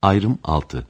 Ayrım 6.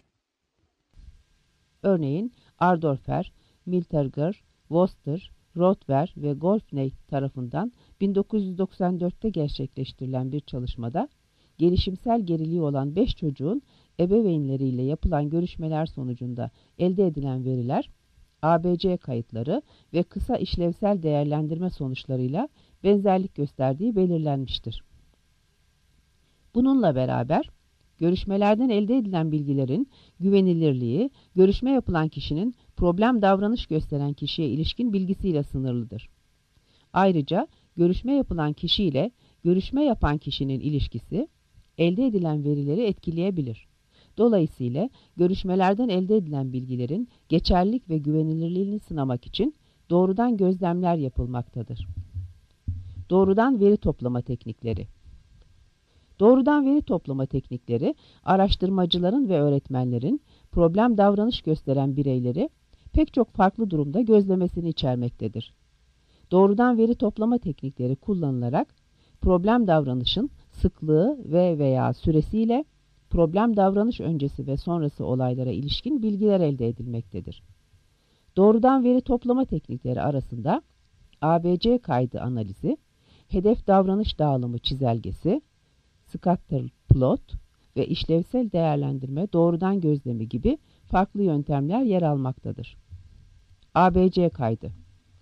Örneğin Ardorfer, Milterger, Worcester, Rothwer ve Goldney tarafından 1994'te gerçekleştirilen bir çalışmada gelişimsel geriliği olan 5 çocuğun ebeveynleriyle yapılan görüşmeler sonucunda elde edilen veriler, ABC kayıtları ve kısa işlevsel değerlendirme sonuçlarıyla benzerlik gösterdiği belirlenmiştir. Bununla beraber görüşmelerden elde edilen bilgilerin güvenilirliği, görüşme yapılan kişinin problem davranış gösteren kişiye ilişkin bilgisiyle sınırlıdır. Ayrıca görüşme yapılan kişi ile görüşme yapan kişinin ilişkisi elde edilen verileri etkileyebilir. Dolayısıyla görüşmelerden elde edilen bilgilerin geçerlilik ve güvenilirliğini sınamak için doğrudan gözlemler yapılmaktadır. Doğrudan veri toplama teknikleri. Doğrudan veri toplama teknikleri, araştırmacıların ve öğretmenlerin problem davranış gösteren bireyleri pek çok farklı durumda gözlemesini içermektedir. Doğrudan veri toplama teknikleri kullanılarak problem davranışın sıklığı ve veya süresiyle problem davranış öncesi ve sonrası olaylara ilişkin bilgiler elde edilmektedir. Doğrudan veri toplama teknikleri arasında ABC kaydı analizi, hedef davranış dağılımı çizelgesi, scatter plot ve işlevsel değerlendirme doğrudan gözlemi gibi farklı yöntemler yer almaktadır. ABC kaydı.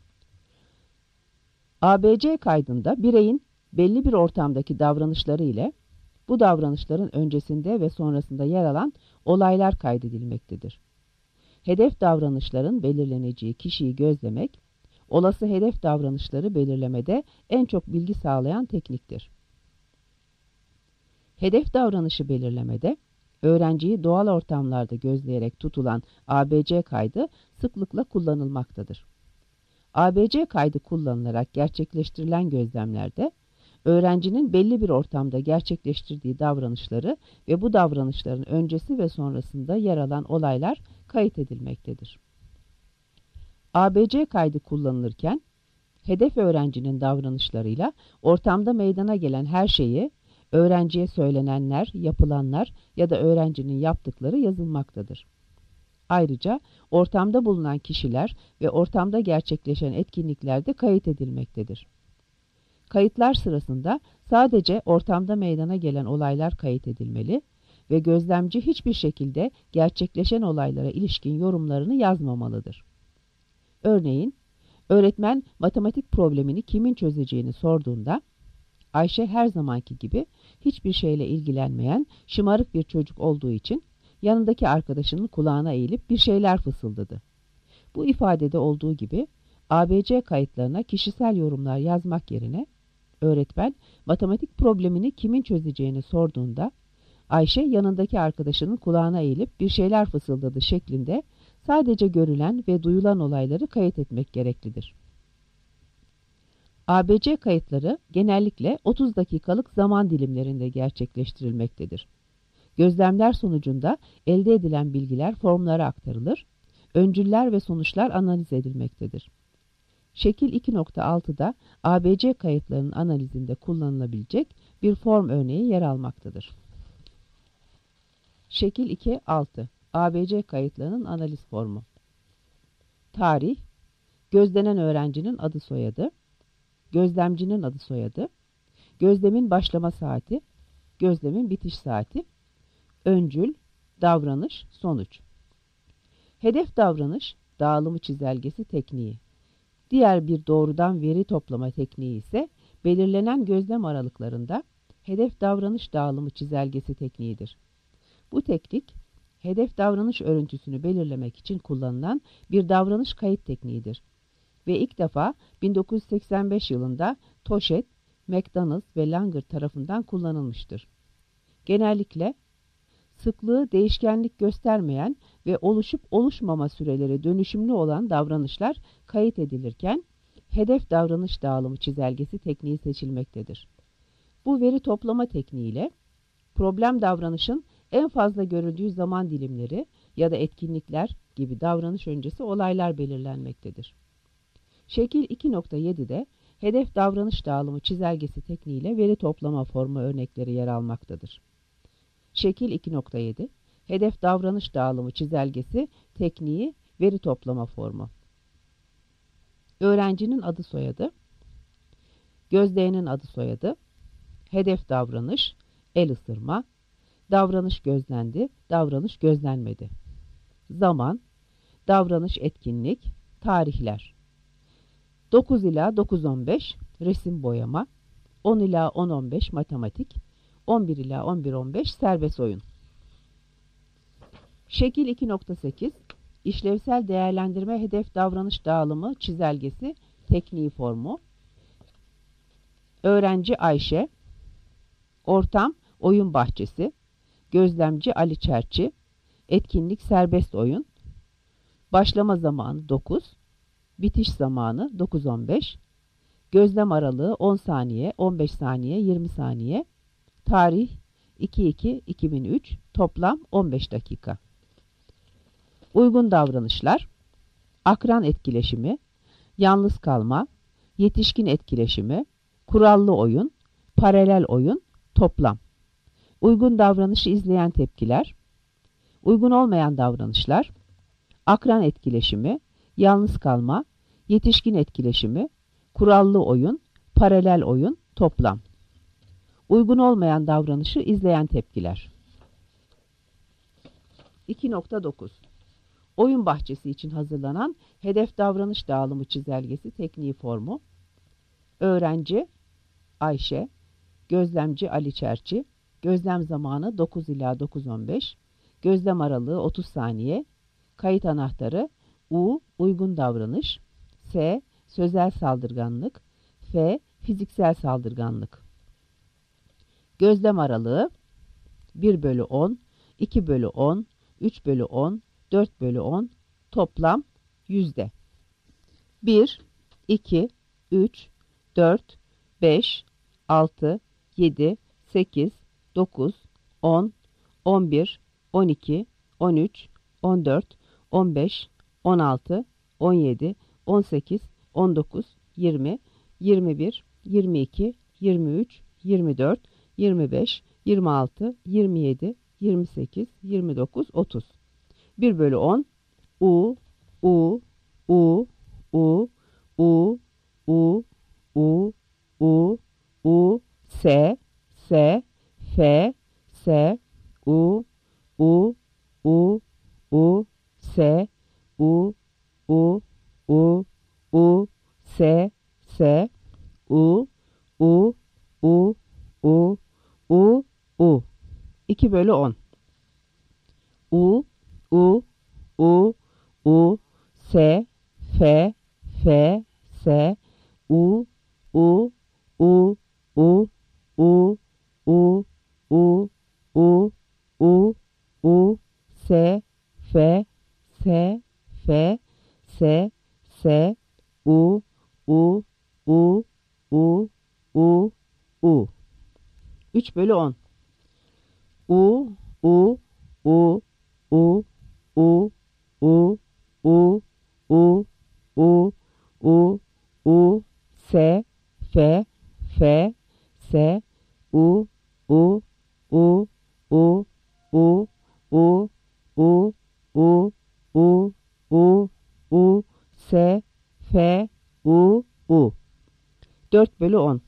ABC kaydında bireyin belli bir ortamdaki davranışları ile bu davranışların öncesinde ve sonrasında yer alan olaylar kaydedilmektedir. Hedef davranışların belirleneceği kişiyi gözlemek, olası hedef davranışları belirlemede en çok bilgi sağlayan tekniktir. Hedef davranışı belirlemede, öğrenciyi doğal ortamlarda gözleyerek tutulan ABC kaydı sıklıkla kullanılmaktadır. ABC kaydı kullanılarak gerçekleştirilen gözlemlerde, öğrencinin belli bir ortamda gerçekleştirdiği davranışları ve bu davranışların öncesi ve sonrasında yer alan olaylar kayıt edilmektedir. ABC kaydı kullanılırken, hedef öğrencinin davranışlarıyla ortamda meydana gelen her şeyi, öğrenciye söylenenler, yapılanlar ya da öğrencinin yaptıkları yazılmaktadır. Ayrıca ortamda bulunan kişiler ve ortamda gerçekleşen etkinlikler de kayıt edilmektedir. Kayıtlar sırasında sadece ortamda meydana gelen olaylar kayıt edilmeli ve gözlemci hiçbir şekilde gerçekleşen olaylara ilişkin yorumlarını yazmamalıdır. Örneğin, öğretmen matematik problemini kimin çözeceğini sorduğunda, Ayşe her zamanki gibi hiçbir şeyle ilgilenmeyen şımarık bir çocuk olduğu için yanındaki arkadaşının kulağına eğilip bir şeyler fısıldadı. Bu ifadede olduğu gibi ABC kayıtlarına kişisel yorumlar yazmak yerine öğretmen matematik problemini kimin çözeceğini sorduğunda Ayşe yanındaki arkadaşının kulağına eğilip bir şeyler fısıldadı şeklinde sadece görülen ve duyulan olayları kayıt etmek gereklidir. ABC kayıtları genellikle 30 dakikalık zaman dilimlerinde gerçekleştirilmektedir. Gözlemler sonucunda elde edilen bilgiler formlara aktarılır, öncüller ve sonuçlar analiz edilmektedir. Şekil 2.6'da ABC kayıtlarının analizinde kullanılabilecek bir form örneği yer almaktadır. Şekil 2.6 ABC kayıtlarının analiz formu. Tarih, gözlenen öğrencinin adı soyadı, gözlemcinin adı soyadı, gözlemin başlama saati, gözlemin bitiş saati, öncül, davranış, sonuç. Hedef davranış, dağılımı çizelgesi tekniği. Diğer bir doğrudan veri toplama tekniği ise belirlenen gözlem aralıklarında hedef davranış dağılımı çizelgesi tekniğidir. Bu teknik, hedef davranış örüntüsünü belirlemek için kullanılan bir davranış kayıt tekniğidir. Ve ilk defa 1985 yılında Toshet, McDonald ve Langer tarafından kullanılmıştır. Genellikle sıklığı değişkenlik göstermeyen ve oluşup oluşmama süreleri dönüşümlü olan davranışlar kayıt edilirken hedef davranış dağılımı çizelgesi tekniği seçilmektedir. Bu veri toplama tekniğiyle problem davranışın en fazla görüldüğü zaman dilimleri ya da etkinlikler gibi davranış öncesi olaylar belirlenmektedir. Şekil 2.7'de hedef davranış dağılımı çizelgesi tekniğiyle veri toplama formu örnekleri yer almaktadır. Şekil 2.7 hedef davranış dağılımı çizelgesi tekniği veri toplama formu. Öğrencinin adı soyadı, gözleyenin adı soyadı, hedef davranış, el ısırma, davranış gözlendi, davranış gözlenmedi. Zaman, davranış etkinlik, tarihler. 9 ila 9-15 resim boyama, 10 ila 10-15 matematik, 11 ila 11-15 serbest oyun. Şekil 2.8 işlevsel değerlendirme hedef davranış dağılımı çizelgesi tekniği formu. Öğrenci Ayşe, ortam oyun bahçesi, gözlemci Ali Çerçi, etkinlik serbest oyun, başlama zamanı 9, bitiş zamanı 9-15, gözlem aralığı 10 saniye, 15 saniye, 20 saniye, tarih 2-2-2003, toplam 15 dakika. Uygun davranışlar, akran etkileşimi, yalnız kalma, yetişkin etkileşimi, kurallı oyun, paralel oyun, toplam. Uygun davranışı izleyen tepkiler, uygun olmayan davranışlar, akran etkileşimi, yalnız kalma, yetişkin etkileşimi, kurallı oyun, paralel oyun, toplam. Uygun olmayan davranışı izleyen tepkiler. 2.9 Oyun bahçesi için hazırlanan hedef davranış dağılımı çizelgesi tekniği formu. Öğrenci Ayşe, gözlemci Ali Çerçi, gözlem zamanı 9 ila 9-15, gözlem aralığı 30 saniye, kayıt anahtarı U. Uygun davranış, S. Sözel saldırganlık, F. Fiziksel saldırganlık. Gözlem aralığı 1/10, 2/10, 3/10, 4/10, toplam yüzde. 1, 2, 3, 4, 5, 6, 7, 8, 9, 10, 11, 12, 13, 14, 15, 16, 17, 18, 19, 20, 21, 22, 23, 24, 25, 26, 27, 28, 29, 30. 1/10 U, U, U, U, U, U, U, U, U, S, S, F, S, U, U, U, U, S, U, U, U, U, S, S, U, U, U, U, U, U. 2/10 U, U, U, U, S, F, F, S, U, U, U, U, U, U, U, U, U, U, S, F, S, F, S, S, U, U, U, U, U, U. 3/10 U, U, U, U, U, U, U, U, U, U, U, S, F, F, S, U, U, U, U, U, U, U, U, U, U, U, S, F, U, U. 4/10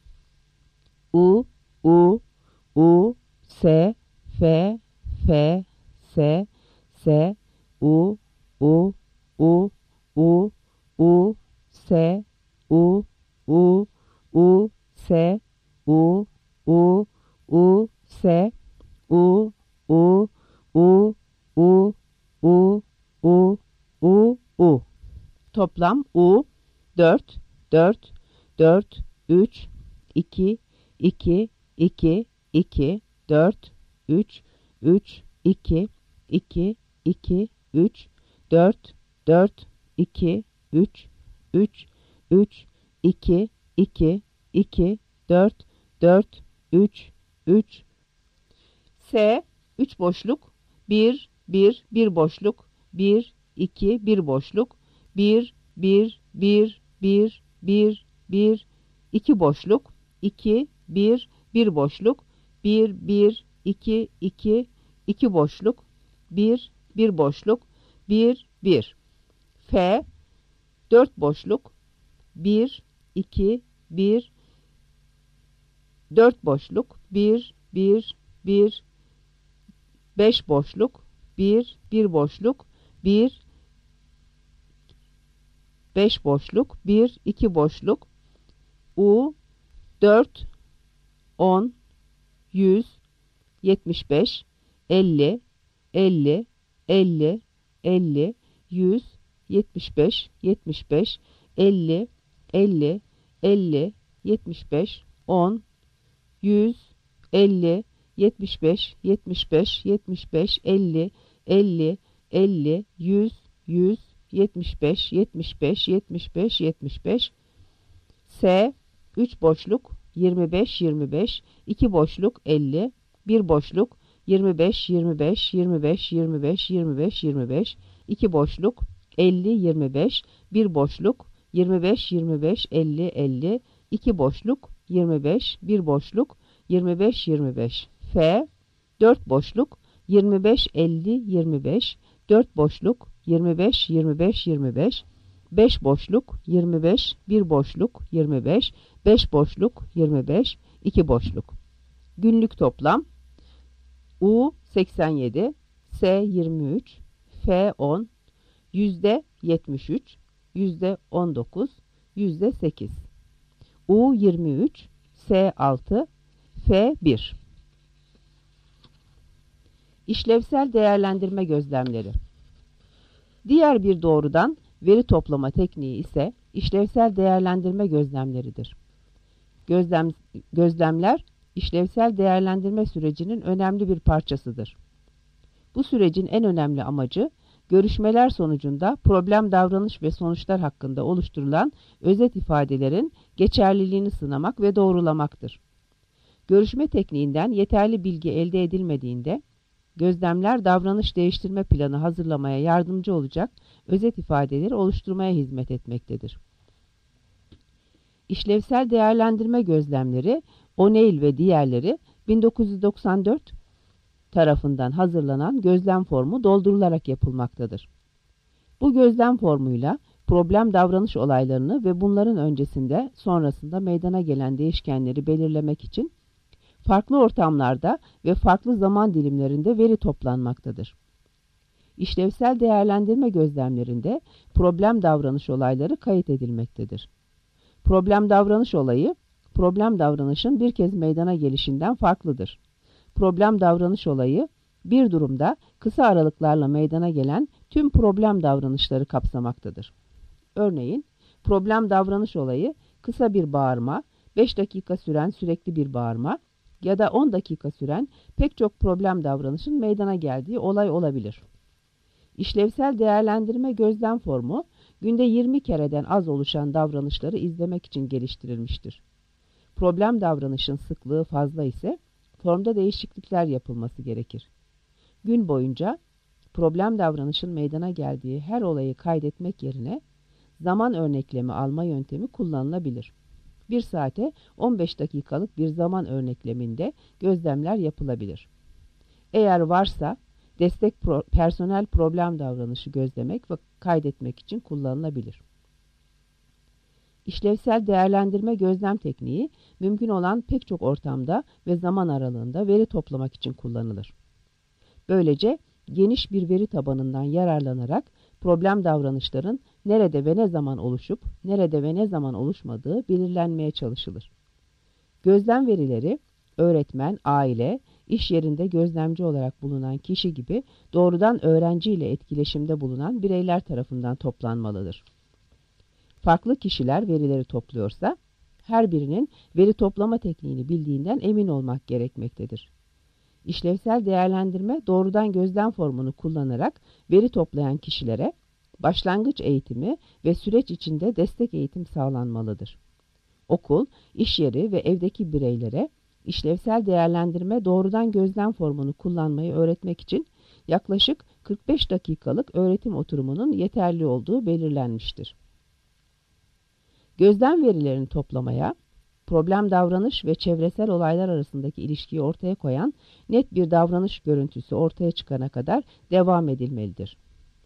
U, U, U, S, F, F, S, S, U, U, U, U, U, S, U, U, U, S, U, U, U, S, U, U, U, U, U, U, U, U. Toplam U 4, 4, 4, 3, 2, 2, 2, 2, 4, 3, 3, 2, 2, 2, 3, 4, 4, 2, 3, 3, 3, 2, 2, 2, 4, 4, 3, 3. S 3 boşluk, 1, 1, 1 boşluk, 1, 2, 1 boşluk, 1, 1, 1, 1, 1, 1, 2 boşluk, 2, 1, 1 boşluk, 1, 1, 2, 2, 2 boşluk, 1, 1 boşluk, 1, 1. F, 4 boşluk, 1, 2, 1, 4 boşluk, 1, 1, 1, 5 boşluk, 1, 1 boşluk, 1, 5 boşluk, 1, 2 boşluk, U, 4, 10, 100, 75, 50, 50, 50, 50, 100, 75, 75, 50, 50, 50, 75, 10, 100, 50, 75, 75, 75, 50, 50, 50, 100, 100, 75, 75, 75, 75. S, 3 boşluk, 25, 25, 2 boşluk, 50, 1 boşluk, 25, 25, 25, 25, 25, 25, 2 boşluk, 50, 25, 1 boşluk, 25, 25, 50, 50, 2 boşluk, 25, 1 boşluk, 25, 25. F, 4 boşluk, 25, 50, 25, 4 boşluk, 25, 25, 25, 5 boşluk, 25, 1 boşluk, 25, 5 boşluk, 25, 2 boşluk. Günlük toplam U 87, S 23, F 10, %73, %19, %8. U 23, S 6, F 1. İşlevsel değerlendirme gözlemleri. Diğer bir doğrudan veri toplama tekniği ise işlevsel değerlendirme gözlemleridir. Gözlemler, işlevsel değerlendirme sürecinin önemli bir parçasıdır. Bu sürecin en önemli amacı, görüşmeler sonucunda problem, davranış ve sonuçlar hakkında oluşturulan özet ifadelerin geçerliliğini sınamak ve doğrulamaktır. Görüşme tekniğinden yeterli bilgi elde edilmediğinde, gözlemler davranış değiştirme planı hazırlamaya yardımcı olacak özet ifadeleri oluşturmaya hizmet etmektedir. İşlevsel değerlendirme gözlemleri, O'Neill ve diğerleri 1994 tarafından hazırlanan gözlem formu doldurularak yapılmaktadır. Bu gözlem formuyla problem, davranış olaylarını ve bunların öncesinde, sonrasında meydana gelen değişkenleri belirlemek için farklı ortamlarda ve farklı zaman dilimlerinde veri toplanmaktadır. İşlevsel değerlendirme gözlemlerinde problem, davranış olayları kayıt edilmektedir. Problem, davranış olayı, problem davranışın bir kez meydana gelişinden farklıdır. Problem, davranış olayı, bir durumda kısa aralıklarla meydana gelen tüm problem davranışları kapsamaktadır. Örneğin, problem, davranış olayı kısa bir bağırma, 5 dakika süren sürekli bir bağırma ya da 10 dakika süren pek çok problem davranışın meydana geldiği olay olabilir. İşlevsel değerlendirme gözlem formu, günde 20 kereden az oluşan davranışları izlemek için geliştirilmiştir. Problem davranışın sıklığı fazla ise, formda değişiklikler yapılması gerekir. Gün boyunca problem davranışın meydana geldiği her olayı kaydetmek yerine zaman örneklemi alma yöntemi kullanılabilir. 1 saate 15 dakikalık bir zaman örnekleminde gözlemler yapılabilir. Eğer varsa destek personel problem davranışı gözlemek ve kaydetmek için kullanılabilir. İşlevsel değerlendirme gözlem tekniği mümkün olan pek çok ortamda ve zaman aralığında veri toplamak için kullanılır. Böylece geniş bir veri tabanından yararlanarak problem davranışların nerede ve ne zaman oluşup nerede ve ne zaman oluşmadığı belirlenmeye çalışılır. Gözlem verileri öğretmen, aile, iş yerinde gözlemci olarak bulunan kişi gibi doğrudan öğrenci ile etkileşimde bulunan bireyler tarafından toplanmalıdır. Farklı kişiler verileri topluyorsa, her birinin veri toplama tekniğini bildiğinden emin olmak gerekmektedir. İşlevsel değerlendirme doğrudan gözlem formunu kullanarak veri toplayan kişilere başlangıç eğitimi ve süreç içinde destek eğitim sağlanmalıdır. Okul, iş yeri ve evdeki bireylere işlevsel değerlendirme doğrudan gözlem formunu kullanmayı öğretmek için yaklaşık 45 dakikalık öğretim oturumunun yeterli olduğu belirlenmiştir. Gözlem verilerini toplamaya, problem davranış ve çevresel olaylar arasındaki ilişkiyi ortaya koyan net bir davranış görüntüsü ortaya çıkana kadar devam edilmelidir.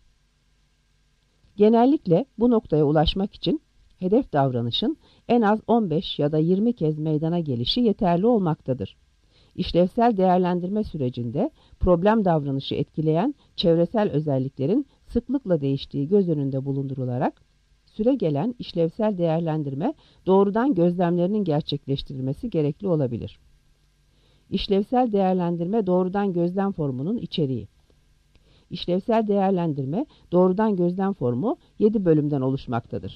Genellikle bu noktaya ulaşmak için hedef davranışın en az 15 ya da 20 kez meydana gelişi yeterli olmaktadır. İşlevsel değerlendirme sürecinde problem davranışı etkileyen çevresel özelliklerin sıklıkla değiştiği göz önünde bulundurularak süregelen işlevsel değerlendirme doğrudan gözlemlerinin gerçekleştirilmesi gerekli olabilir. İşlevsel değerlendirme doğrudan gözlem formunun içeriği. İşlevsel değerlendirme doğrudan gözlem formu 7 bölümden oluşmaktadır.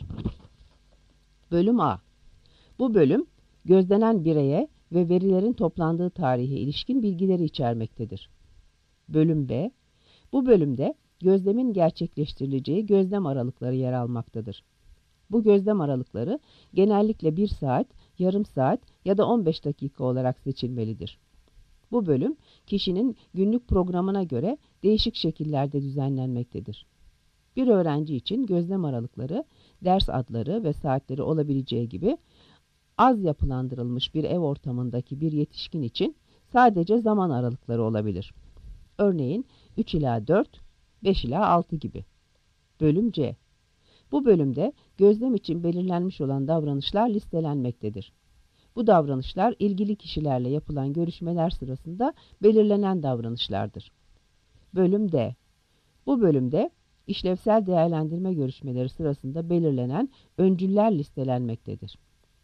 Bölüm A. Bu bölüm gözlenen bireye ve verilerin toplandığı tarihe ilişkin bilgileri içermektedir. Bölüm B. Bu bölümde gözlemin gerçekleştirileceği gözlem aralıkları yer almaktadır. Bu gözlem aralıkları genellikle 1 saat, yarım saat ya da 15 dakika olarak seçilmelidir. Bu bölüm kişinin günlük programına göre değişik şekillerde düzenlenmektedir. Bir öğrenci için gözlem aralıkları, ders adları ve saatleri olabileceği gibi az yapılandırılmış bir ev ortamındaki bir yetişkin için sadece zaman aralıkları olabilir. Örneğin 3 ila 4, 5 ila 6 gibi. Bölüm C. Bu bölümde gözlem için belirlenmiş olan davranışlar listelenmektedir. Bu davranışlar ilgili kişilerle yapılan görüşmeler sırasında belirlenen davranışlardır. Bölüm D. Bu bölümde işlevsel değerlendirme görüşmeleri sırasında belirlenen öncüller listelenmektedir.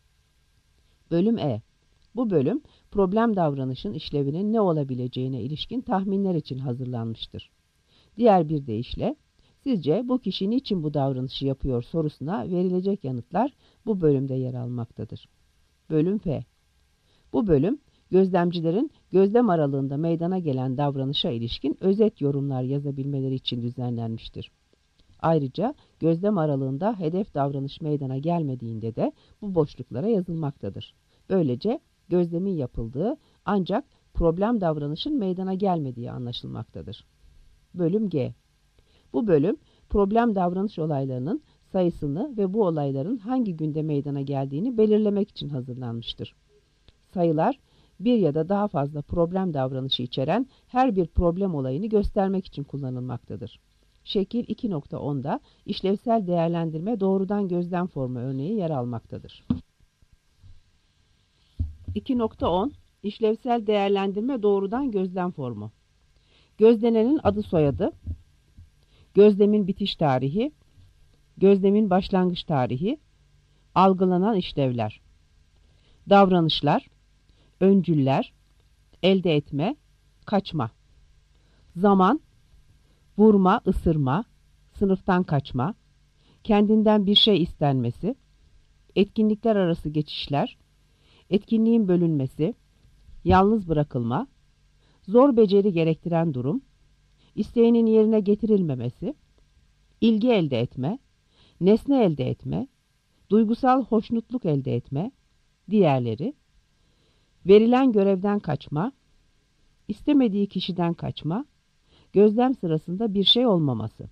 Bölüm E. Bu bölüm problem davranışın işlevinin ne olabileceğine ilişkin tahminler için hazırlanmıştır. Diğer bir deyişle, sizce bu kişi niçin bu davranışı yapıyor sorusuna verilecek yanıtlar bu bölümde yer almaktadır. Bölüm F. Bu bölüm, gözlemcilerin gözlem aralığında meydana gelen davranışa ilişkin özet yorumlar yazabilmeleri için düzenlenmiştir. Ayrıca gözlem aralığında hedef davranış meydana gelmediğinde de bu boşluklara yazılmaktadır. Böylece gözlemin yapıldığı ancak problem davranışın meydana gelmediği anlaşılmaktadır. Bölüm G. Bu bölüm problem davranış olaylarının sayısını ve bu olayların hangi günde meydana geldiğini belirlemek için hazırlanmıştır. Sayılar bir ya da daha fazla problem davranışı içeren her bir problem olayını göstermek için kullanılmaktadır. Şekil 2.10'da işlevsel değerlendirme doğrudan gözlem formu örneği yer almaktadır. 2.10 İşlevsel değerlendirme doğrudan gözlem formu. Gözlenenin adı soyadı, gözlemin bitiş tarihi, gözlemin başlangıç tarihi, algılanan işlevler, davranışlar, öncüller, elde etme, kaçma, zaman, vurma, ısırma, sınıftan kaçma, kendinden bir şey istenmesi, etkinlikler arası geçişler, etkinliğin bölünmesi, yalnız bırakılma, zor beceri gerektiren durum, isteğinin yerine getirilmemesi, ilgi elde etme, nesne elde etme, duygusal hoşnutluk elde etme, diğerleri, verilen görevden kaçma, istemediği kişiden kaçma, gözlem sırasında bir şey olmaması.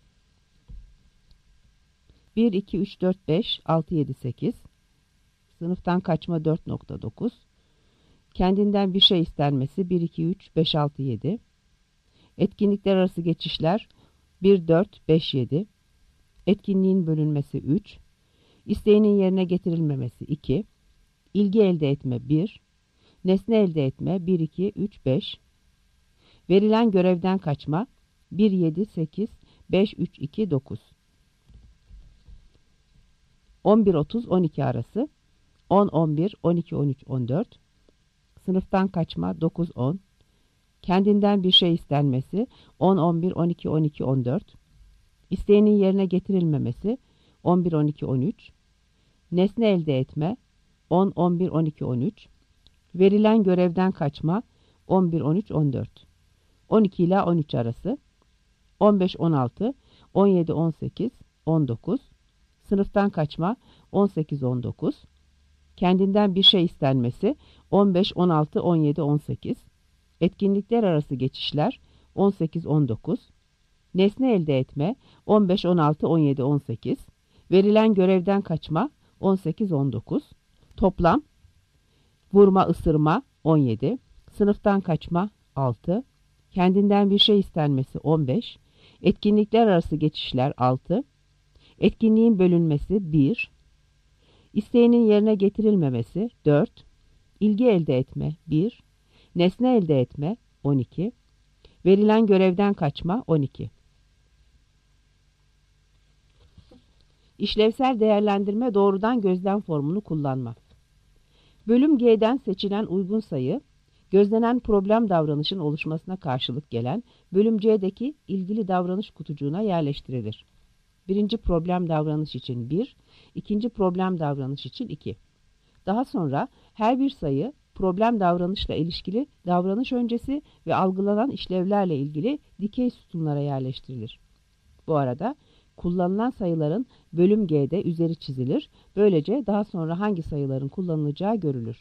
1, 2, 3, 4, 5, 6, 7, 8, sınıftan kaçma 4.9, kendinden bir şey istenmesi 1, 2, 3, 5, 6, 7, etkinlikler arası geçişler 1, 4, 5, 7, etkinliğin bölünmesi 3, isteğinin yerine getirilmemesi 2, ilgi elde etme 1, nesne elde etme 1, 2, 3, 5, verilen görevden kaçma 1, 7, 8, 5, 3, 2, 9, 11, 30, 12 arası, 10, 11, 12, 13, 14, sınıftan kaçma 9, 10, kendinden bir şey istenmesi 10, 11, 12, 12, 14, isteğinin yerine getirilmemesi 11, 12, 13, nesne elde etme 10, 11, 12, 13, verilen görevden kaçma 11, 13, 14, 12 ile 13 arası, 15, 16, 17, 18, 19, sınıftan kaçma 18, 19, kendinden bir şey istenmesi 15, 16, 17, 18, etkinlikler arası geçişler 18, 19, nesne elde etme 15, 16, 17, 18, verilen görevden kaçma 18, 19, toplam vurma, ısırma 17, sınıftan kaçma 6, kendinden bir şey istenmesi 15, etkinlikler arası geçişler 6, etkinliğin bölünmesi 1, isteğinin yerine getirilmemesi 4, ilgi elde etme 1, nesne elde etme 12, verilen görevden kaçma 12. İşlevsel değerlendirme doğrudan gözlem formunu kullanma. Bölüm G'den seçilen uygun sayı, gözlenen problem davranışın oluşmasına karşılık gelen bölüm C'deki ilgili davranış kutucuğuna yerleştirilir. Birinci problem davranış için 1, ikinci problem davranış için 2. Daha sonra her bir sayı problem davranışla ilişkili davranış öncesi ve algılanan işlevlerle ilgili dikey sütunlara yerleştirilir. Bu arada kullanılan sayıların bölüm G'de üzeri çizilir. Böylece daha sonra hangi sayıların kullanılacağı görülür.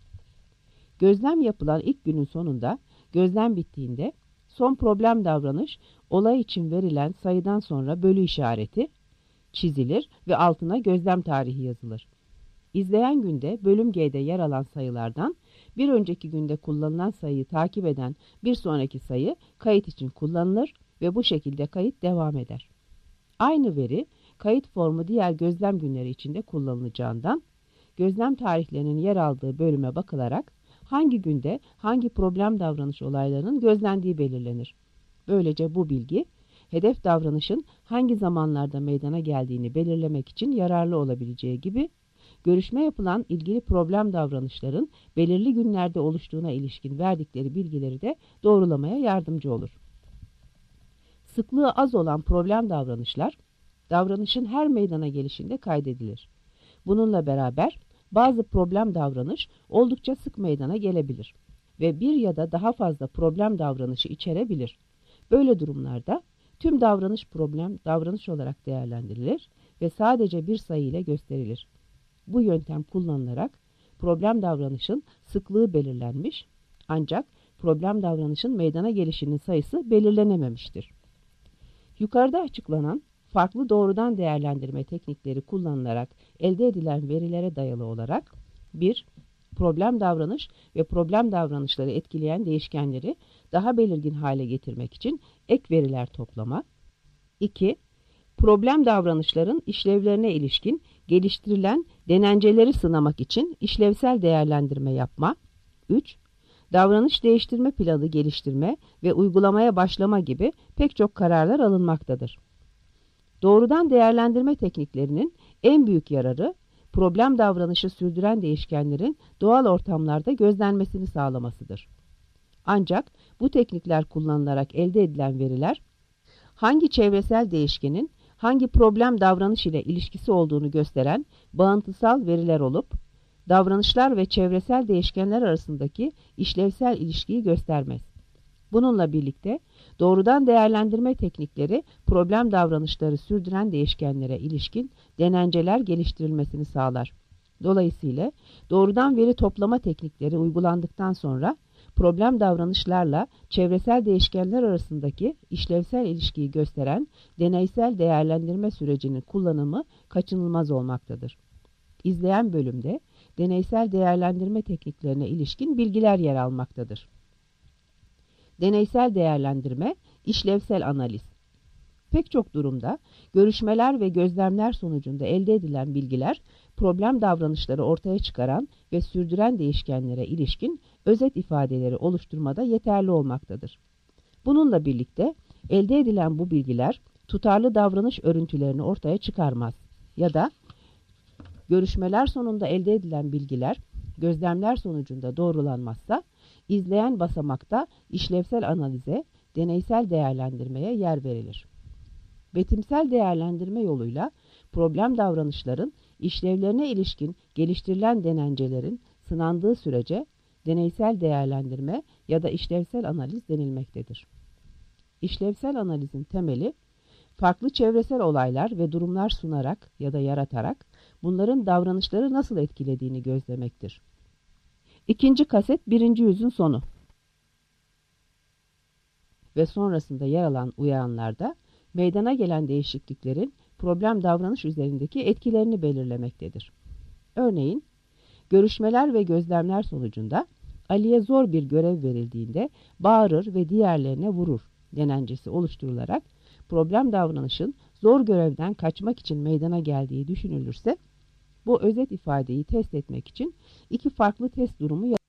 Gözlem yapılan ilk günün sonunda, gözlem bittiğinde son problem davranış olay için verilen sayıdan sonra bölü işareti çizilir ve altına gözlem tarihi yazılır. İzleyen günde bölüm G'de yer alan sayılardan bir önceki günde kullanılan sayıyı takip eden bir sonraki sayı kayıt için kullanılır ve bu şekilde kayıt devam eder. Aynı veri kayıt formu diğer gözlem günleri içinde kullanılacağından gözlem tarihlerinin yer aldığı bölüme bakılarak hangi günde hangi problem davranış olaylarının gözlendiği belirlenir. Böylece bu bilgi hedef davranışın hangi zamanlarda meydana geldiğini belirlemek için yararlı olabileceği gibi görüşme yapılan ilgili problem davranışların belirli günlerde oluştuğuna ilişkin verdikleri bilgileri de doğrulamaya yardımcı olur. Sıklığı az olan problem davranışlar, davranışın her meydana gelişinde kaydedilir. Bununla beraber bazı problem davranış oldukça sık meydana gelebilir ve bir ya da daha fazla problem davranışı içerebilir. Böyle durumlarda tüm davranış problem davranış olarak değerlendirilir ve sadece bir sayı ile gösterilir. Bu yöntem kullanılarak problem davranışın sıklığı belirlenmiş ancak problem davranışın meydana gelişinin sayısı belirlenememiştir. Yukarıda açıklanan farklı doğrudan değerlendirme teknikleri kullanılarak elde edilen verilere dayalı olarak 1. Problem davranış ve problem davranışları etkileyen değişkenleri daha belirgin hale getirmek için ek veriler toplama. 2. Problem davranışların işlevlerine ilişkin geliştirilen denenceleri sınamak için işlevsel değerlendirme yapma. 3. Davranış değiştirme planı geliştirme ve uygulamaya başlama gibi pek çok kararlar alınmaktadır. Doğrudan değerlendirme tekniklerinin en büyük yararı, problem davranışı sürdüren değişkenlerin doğal ortamlarda gözlenmesini sağlamasıdır. Ancak bu teknikler kullanılarak elde edilen veriler, hangi çevresel değişkenin hangi problem davranış ile ilişkisi olduğunu gösteren bağıntısal veriler olup, davranışlar ve çevresel değişkenler arasındaki işlevsel ilişkiyi göstermez. Bununla birlikte doğrudan değerlendirme teknikleri problem davranışları sürdüren değişkenlere ilişkin denenceler geliştirilmesini sağlar. Dolayısıyla doğrudan veri toplama teknikleri uygulandıktan sonra problem davranışlarla çevresel değişkenler arasındaki işlevsel ilişkiyi gösteren deneysel değerlendirme sürecinin kullanımı kaçınılmaz olmaktadır. İzleyen bölümde deneysel değerlendirme tekniklerine ilişkin bilgiler yer almaktadır. Deneysel değerlendirme, işlevsel analiz. Pek çok durumda görüşmeler ve gözlemler sonucunda elde edilen bilgiler, problem davranışları ortaya çıkaran ve sürdüren değişkenlere ilişkin özet ifadeleri oluşturmada yeterli olmaktadır. Bununla birlikte elde edilen bu bilgiler tutarlı davranış örüntülerini ortaya çıkarmaz ya da görüşmeler sonunda elde edilen bilgiler gözlemler sonucunda doğrulanmazsa izleyen basamakta işlevsel analize, deneysel değerlendirmeye yer verilir. Betimsel değerlendirme yoluyla problem davranışların işlevlerine ilişkin geliştirilen denencelerin sınandığı sürece deneysel değerlendirme ya da işlevsel analiz denilmektedir. İşlevsel analizin temeli, farklı çevresel olaylar ve durumlar sunarak ya da yaratarak bunların davranışları nasıl etkilediğini gözlemektir. İkinci kaset 1. yüzün sonu ve sonrasında yer alan uyaranlarda meydana gelen değişikliklerin problem davranış üzerindeki etkilerini belirlemektedir. Örneğin, Görüşmeler ve gözlemler sonucunda Ali'ye zor bir görev verildiğinde bağırır ve diğerlerine vurur denencesi oluşturularak problem davranışın zor görevden kaçmak için meydana geldiği düşünülürse bu özet ifadeyi test etmek için iki farklı test durumu